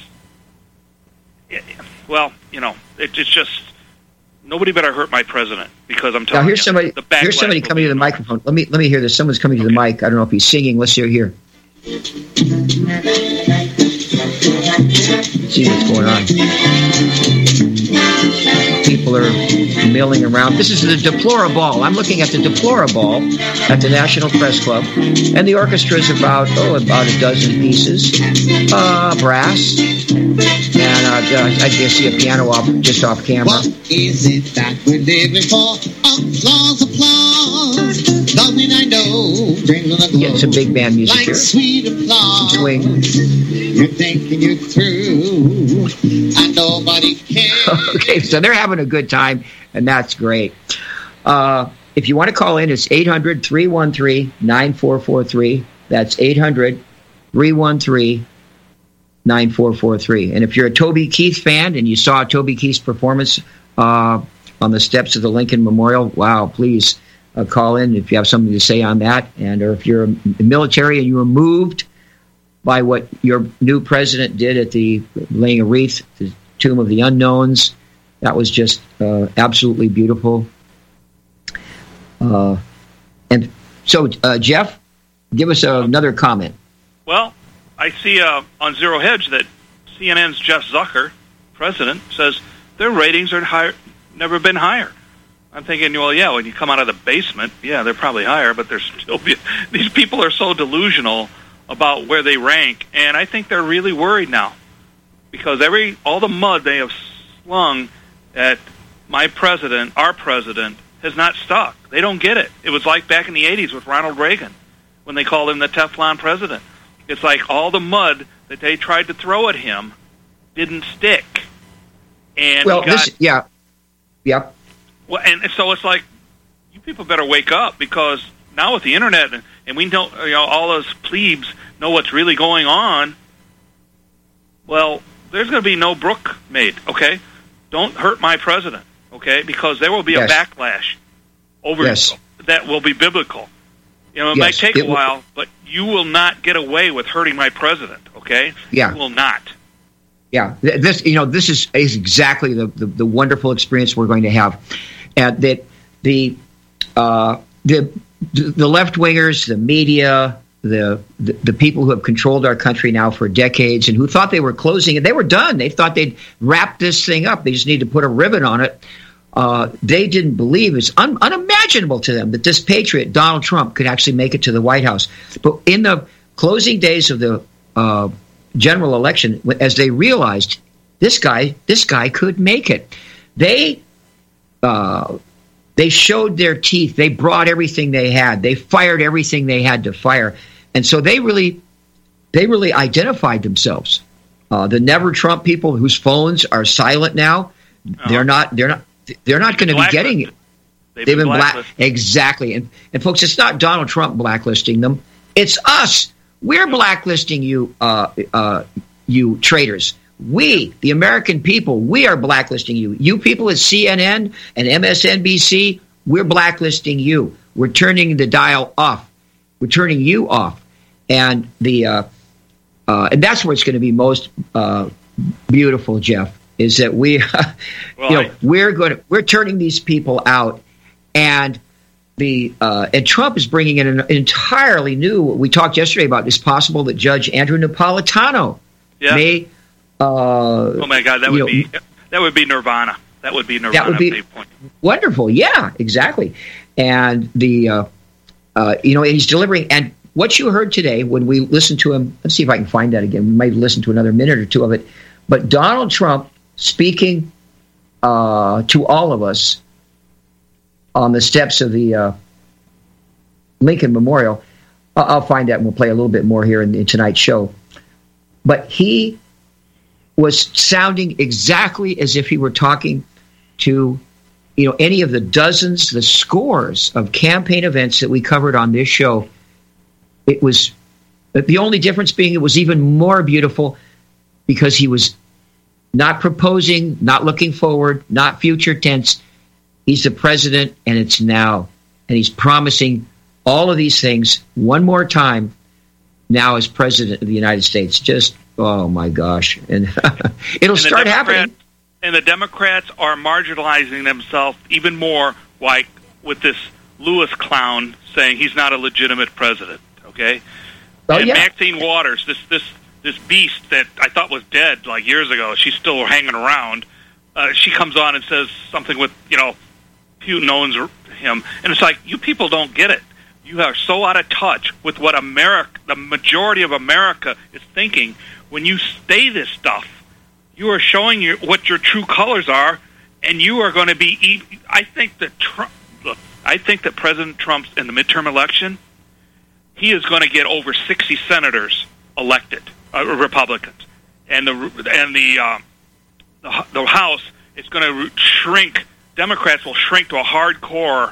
it, well, you know, it, it's just nobody better hurt my president because I'm telling now, here's you, somebody, the here's somebody coming to the microphone. Let me let me hear this. Someone's coming to okay. the mic. I don't know if he's singing. Let's hear here. See what's going on. People are milling around. This is the Deplorable. I'm looking at the Deplorable at the National Press Club, and the orchestra is about oh about a dozen pieces, uh, brass, and uh, I just see a piano off just off camera. What is it that we're living for? Applause, applause. Nothing I know brings on the glow. Get some big band music like here. Sweet applause. Some swing. You're thinking you're through, and nobody cares. Okay, so they're having a good time, and that's great. Uh, if you want to call in, it's eight hundred, three one three, nine four four three. That's eight hundred, three one three, nine four four three. And if you're a Toby Keith fan and you saw Toby Keith's performance uh, on the steps of the Lincoln Memorial, wow, please uh, call in if you have something to say on that. And or if you're a military and you were moved by what your new president did at the laying a wreath, the Tomb of the Unknowns. That was just uh, absolutely beautiful. Uh, and so, uh, Jeff, give us uh, another comment. Well, I see uh, on Zero Hedge that C N N's Jeff Zucker, president, says their ratings are higher, never been higher. I'm thinking, well, yeah, when you come out of the basement, yeah, they're probably higher, but they're still these people are so delusional about where they rank, and I think they're really worried now because every all the mud they have slung at my president, our president, has not stuck. They don't get it. It was like back in the eighties with Ronald Reagan when they called him the Teflon president. It's like all the mud that they tried to throw at him didn't stick. And well, he got, this, yeah, yeah. Well, and so it's like you people better wake up because now with the internet, and, and we don't, you know, all those plebes know what's really going on, well, there's going to be no brook made, okay? Don't hurt my president, okay? Because there will be yes. a backlash over yes. that will be biblical. You know, it yes. might take it a while, will. but you will not get away with hurting my president, okay? Yeah. You will not. Yeah, this you know this is, is exactly the, the, the wonderful experience we're going to have, and that the uh, the the left wingers, the media, the, the the people who have controlled our country now for decades and who thought they were closing it, they were done. They thought they'd wrap this thing up. They just need to put a ribbon on it. Uh, they didn't believe it's un, unimaginable to them that this patriot Donald Trump could actually make it to the White House. But in the closing days of the uh, general election, as they realized this guy, this guy could make it, they uh, they showed their teeth. They brought everything they had. They fired everything they had to fire, and so they really, they really identified themselves. Uh, the Never Trump people, whose phones are silent now, uh-huh. they're not. They're not. They're not going to be getting it. They've, They've been, been blacklisted. black. Exactly, and and folks, it's not Donald Trump blacklisting them. It's us. We're blacklisting you, uh, uh, you traitors. We, the American people, we are blacklisting you. You people at C N N and M S N B C, we're blacklisting you. We're turning the dial off. We're turning you off, and the uh, uh, and that's where it's going to be most uh, beautiful, Jeff. Is that we, well, you know, I, we're going to we're turning these people out, and. The uh, and Trump is bringing in an entirely new. We talked yesterday about it's possible that Judge Andrew Napolitano yeah. may. Uh, oh my God, that would know, be that would be nirvana. That would be nirvana. That would be wonderful. Yeah, exactly. And the uh, uh, you know, and he's delivering. And what you heard today when we listened to him. Let's see if I can find that again. We might listen to another minute or two of it. But Donald Trump speaking uh, to all of us on the steps of the uh, Lincoln Memorial. I'll find that and we'll play a little bit more here in, in tonight's show. But he was sounding exactly as if he were talking to, you know, any of the dozens, the scores of campaign events that we covered on this show. It was the only difference being it was even more beautiful because he was not proposing, not looking forward, not future tense. He's the president, and it's now. And he's promising all of these things one more time now as president of the United States. Just, oh, my gosh. And it'll and start happening. And the Democrats are marginalizing themselves even more, like with this Lewis clown saying he's not a legitimate president, okay? Oh, and yeah. Maxine Waters, this, this, this beast that I thought was dead like years ago, she's still hanging around. Uh, she comes on and says something with, you know, Putin owns him. And it's like, you people don't get it. You are so out of touch with what America, the majority of America is thinking. When you say this stuff, you are showing your, what your true colors are, and you are going to be, I think that Trump, look, I think that President Trump's in the midterm election, he is going to get over sixty senators elected, uh, Republicans. And the, and the, uh, the, the House is going to shrink. Democrats will shrink to a hardcore,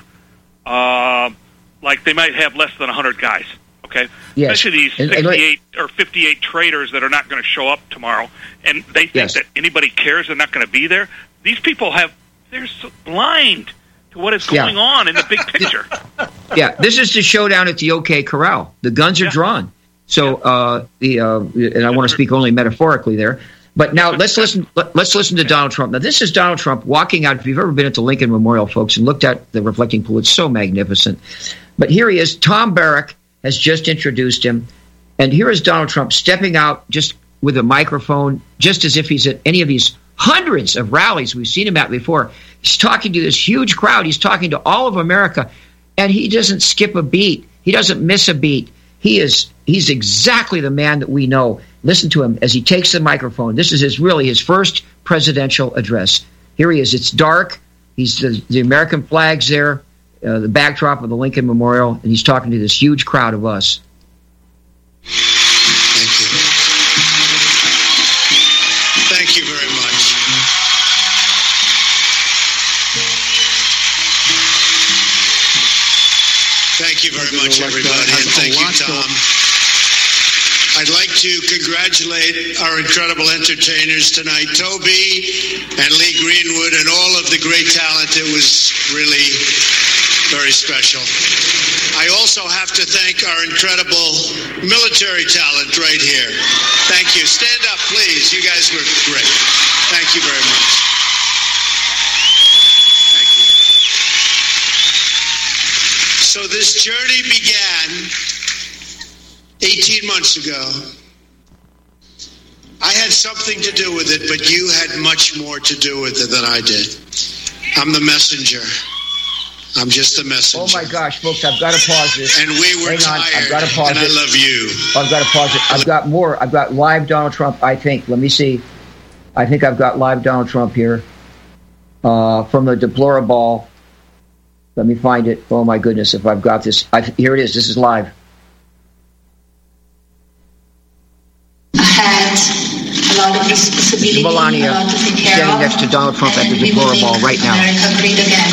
uh, like they might have less than one hundred guys, okay? Yes. Especially these and, sixty-eight and, or fifty-eight traitors that are not going to show up tomorrow, and they think yes. that anybody cares they're not going to be there. These people have, they're so blind to what is going yeah. on in the big picture. Yeah, this is the showdown at the OK Corral. The guns are yeah. drawn. So, yeah. uh, the uh, and I want to speak only metaphorically there. But now let's listen. Let's listen to Donald Trump. Now this is Donald Trump walking out. If you've ever been at the Lincoln Memorial, folks, and looked at the reflecting pool, it's so magnificent. But here he is. Tom Barrack has just introduced him, and here is Donald Trump stepping out just with a microphone, just as if he's at any of these hundreds of rallies we've seen him at before. He's talking to this huge crowd. He's talking to all of America, and he doesn't skip a beat. He doesn't miss a beat. He is. He's exactly the man that we know. Listen to him as he takes the microphone. This is his really his first presidential address. Here he is. It's dark. He's the, the American flag's there, uh, the backdrop of the Lincoln Memorial, and he's talking to this huge crowd of us. Thank you. Thank you very much. Thank Thank you very much, everybody, and thank you, Tom. I'd like to congratulate our incredible entertainers tonight, Toby and Lee Greenwood, and all of the great talent. It was really very special. I also have to thank our incredible military talent right here. Thank you. Stand up, please. You guys were great. Thank you very much. Thank you. So this journey began eighteen months ago. I had something to do with it, but you had much more to do with it than I did. I'm the messenger. I'm just the messenger. Oh my gosh, folks, I've got to pause this. And we were Hang on, tired, I've got to pause and it. I love you. I've got to pause it. I've got more. I've got live Donald Trump, I think. Let me see. I think I've got live Donald Trump here uh, from the deplorable. Let me find it. Oh my goodness, if I've got this. I've, here it is. This is live. A lot of responsibility, Melania a lot to take care standing of, next to Donald Trump at the and we will deplorable make right now. America great again.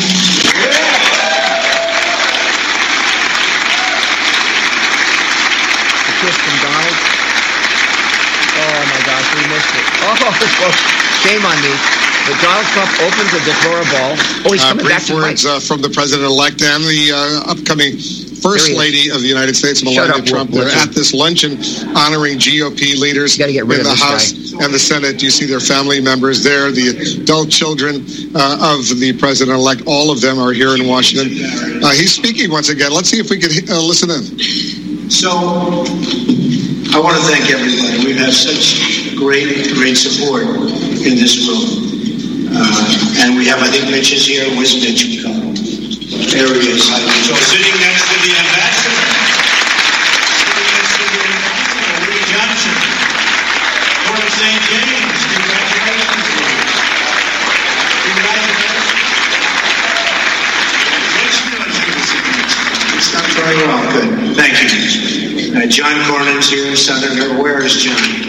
A kiss from Donald. Oh my gosh, we missed it. Oh, well, shame on me. But Donald Trump opens the deplorable. Oh, he's coming uh, back to words uh, from the president-elect and the uh, upcoming First Lady of the United States, Melania up, Trump. Will, They're at this luncheon honoring G O P leaders in the House guy. and the Senate. You see their family members there, the adult children uh, of the president-elect. All of them are here in Washington. Uh, he's speaking once again. Let's see if we can uh, listen in. So, I want to thank everybody. We've had such great, great support in this room. Uh, and we have, I think Mitch is here. Where's Mitch? There he is. So sitting next to the ambassador, sitting next to the Woody Johnson, Lord Saint James, congratulations. Congratulations. It's not very well. Good. Thank you. Uh, John Cornyn's here, Senator. Where is John?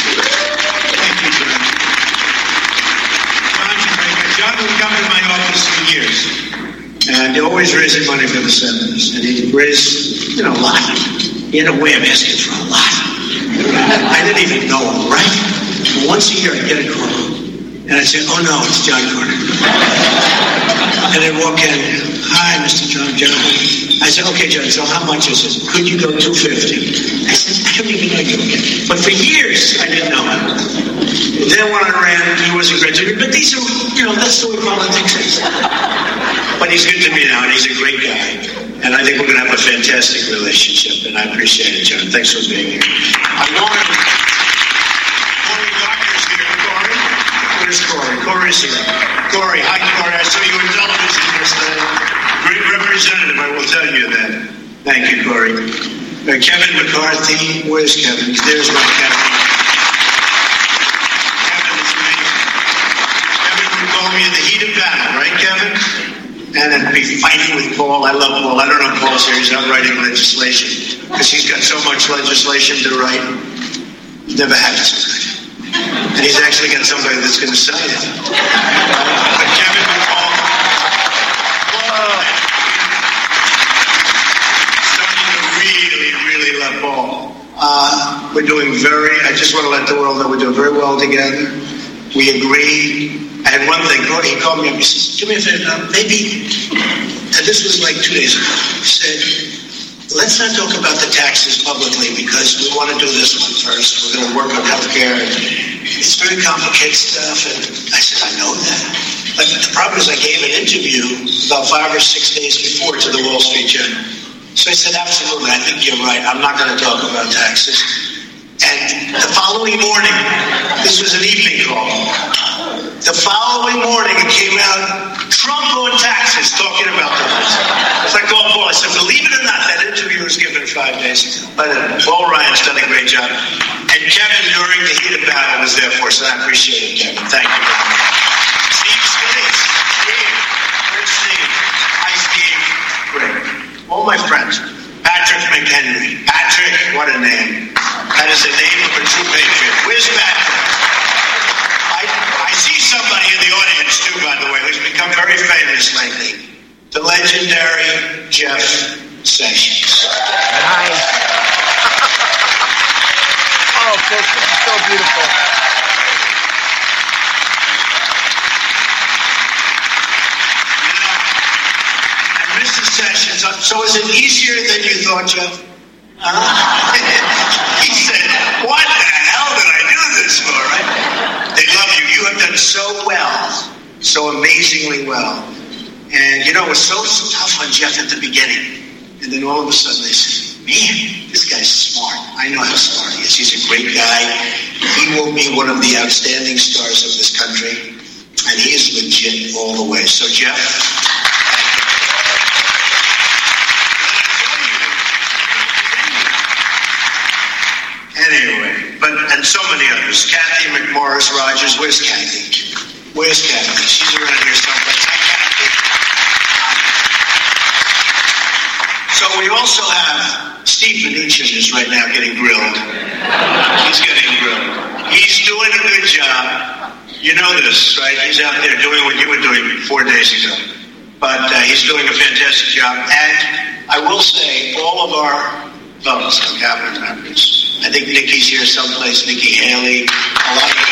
John would come to my office for years, and always raising money for the senators. And he raised, you know, a lot. He had a way of asking for a lot. I didn't even know him, right? But once a year, I'd get a call, and I'd say, "Oh no, it's John Cornyn." And I'd walk in, "Hi, Mister John John." I said, "Okay, John. So how much is it? Could you go two fifty?" I said, "I don't even know you again." But for years, I didn't know him. Then when I ran, he wasn't great to me. But these are, you know, that's the way politics is. But he's good to me now, and he's a great guy. And I think we're going to have a fantastic relationship, and I appreciate it, John. Thanks for being here. I want to... Cory Doctor's here. Cory? Where's Cory? Cory's here. Cory, hi, Cory. I saw you on television yesterday. Great representative, I will tell you that. Thank you, Cory. Uh, Kevin McCarthy. Where's Kevin? There's my Kevin. Call me in the heat of battle, right, Kevin? And I'd be fighting with Paul. I love Paul. I don't know if Paul's here. He's not writing legislation because he's got so much legislation to write. He's never had to sign it. And he's actually got somebody that's going to sign it. But Kevin and Paul, Paul, starting to really, really love Paul. Uh, we're doing very, I just want to let the world know we're doing very well together. We agree. I had one thing. He called me up. He said, "Do me a favor, uh, maybe," and this was like two days ago. He said, "Let's not talk about the taxes publicly because we want to do this one first. We're going to work on health care. It's very complicated stuff." And I said, "I know that. But the problem is I gave an interview about five or six days before to the Wall Street Journal. So I said, absolutely, I think you're right. I'm not going to talk about taxes." And the following morning, this was an evening call. The following morning, it came out, Trump on taxes, talking about that. So I called Paul. I said, believe it or not, that interview was given five days ago. But uh, Paul Ryan's done a great job. And Kevin, during the heat of battle, was there for us, and I appreciate it, Kevin. Thank you very much. Steve Scalise. Steve. Where's Steve? Hi, Steve. Great. All my friends. Patrick McHenry. Patrick, what a name. That is the name of a true patriot. Where's Patrick? I, I see somebody in the audience, too, by the way, who's become very famous lately. The legendary Jeff Sessions. Nice. Oh, folks, this is so beautiful. Mister Sessions, so is it easier than you thought, Jeff? Uh, he said, what the hell did I do this for, right? They love you. You have done so well, so amazingly well. And, you know, it was so, so tough on Jeff at the beginning. And then all of a sudden they said, man, this guy's smart. I know how smart he is. He's a great guy. He will be one of the outstanding stars of this country. And he is legit all the way. So, Jeff... Anyway, but and so many others. Kathy McMorris Rogers. Where's Kathy? Where's Kathy? She's around here someplace. Hi, Kathy. So we also have Steve Mnuchin is right now getting grilled. He's getting grilled. He's doing a good job. You know this, right? He's out there doing what you were doing four days ago. But uh, he's doing a fantastic job. And I will say, all of our fellows on cabinet members. I think Nikki's here someplace. Nikki Haley. A lot of them.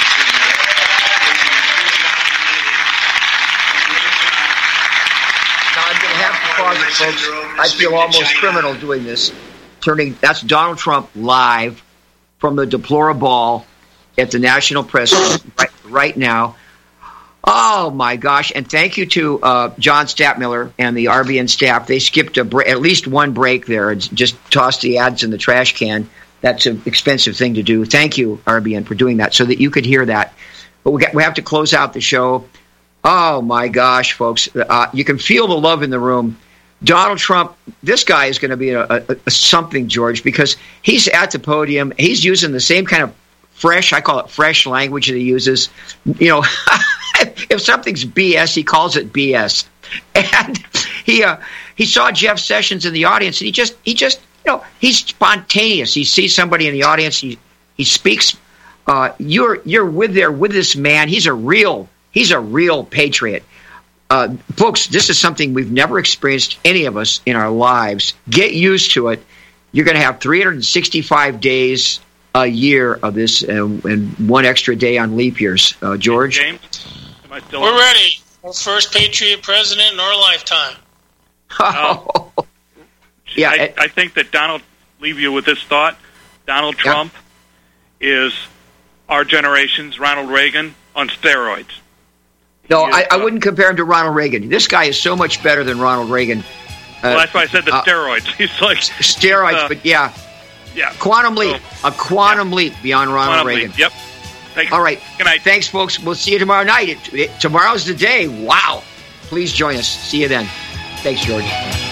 Now, I'm going to have to pause it, folks. I feel almost criminal doing this. Turning that's Donald Trump live from the deplorable at the National Press right, right now. Oh, my gosh. And thank you to uh, John Stapmiller and the R B N staff. They skipped a bra- at least one break there and just tossed the ads in the trash can. That's an expensive thing to do. Thank you, R B N, for doing that so that you could hear that. But we, got, we have to close out the show. Oh, my gosh, folks. Uh, you can feel the love in the room. Donald Trump, this guy is going to be a, a, a something, George, because he's at the podium. He's using the same kind of fresh, I call it fresh language that he uses. You know, if something's B S, he calls it B S. And he uh, he saw Jeff Sessions in the audience, and he just he just you know he's spontaneous. He sees somebody in the audience, he he speaks. Uh, you're you're with there with this man. He's a real he's a real patriot. Uh, folks, this is something we've never experienced, any of us, in our lives. Get used to it. You're going to have three hundred sixty-five days a year of this, uh, and one extra day on leap years. Uh, George? James, am I still We're on? ready. First Patriot president in our lifetime. Uh, yeah, I, I think that Donald, leave you with this thought, Donald Trump yeah. is our generation's Ronald Reagan on steroids. No, I, I wouldn't compare him to Ronald Reagan. This guy is so much better than Ronald Reagan. Uh, well, that's why I said the uh, steroids. He's like steroids, uh, but yeah, yeah, quantum leap, so, a quantum yeah. leap beyond Ronald quantum Reagan. Leap. Yep. Thanks. All right. Good night. Thanks, folks. We'll see you tomorrow night. It, it, tomorrow's the day. Wow. Please join us. See you then. Thanks, George.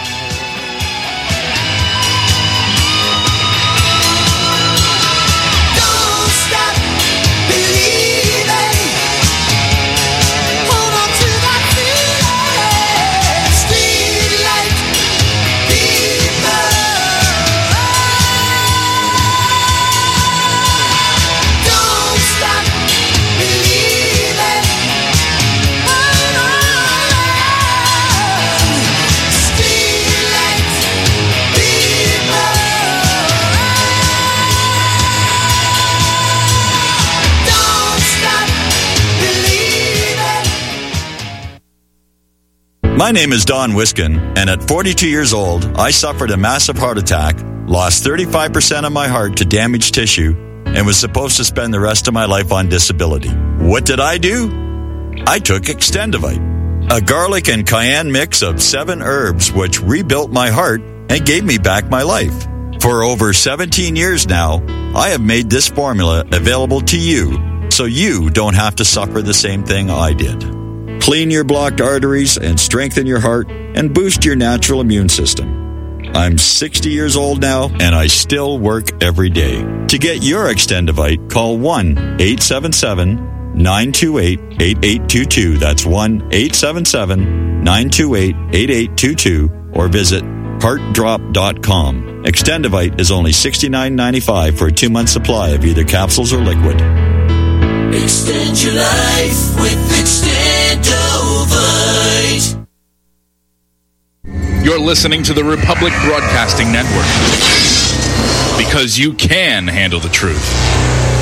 My name is Don Wiskin, and at forty-two years old, I suffered a massive heart attack, lost thirty-five percent of my heart to damaged tissue, and was supposed to spend the rest of my life on disability. What did I do? I took Extendivite, a garlic and cayenne mix of seven herbs which rebuilt my heart and gave me back my life. For over seventeen years now, I have made this formula available to you, so you don't have to suffer the same thing I did. Clean your blocked arteries and strengthen your heart and boost your natural immune system. I'm sixty years old now, and I still work every day. To get your Extendivite, call one eight seven seven, nine two eight, eight eight two two. That's one eight seven seven, nine two eight, eight eight two two, or visit heart drop dot com. Extendivite is only sixty-nine ninety-five for a two-month supply of either capsules or liquid. Extend your life with Extendovite. You're listening to the Republic Broadcasting Network. Because you can handle the truth.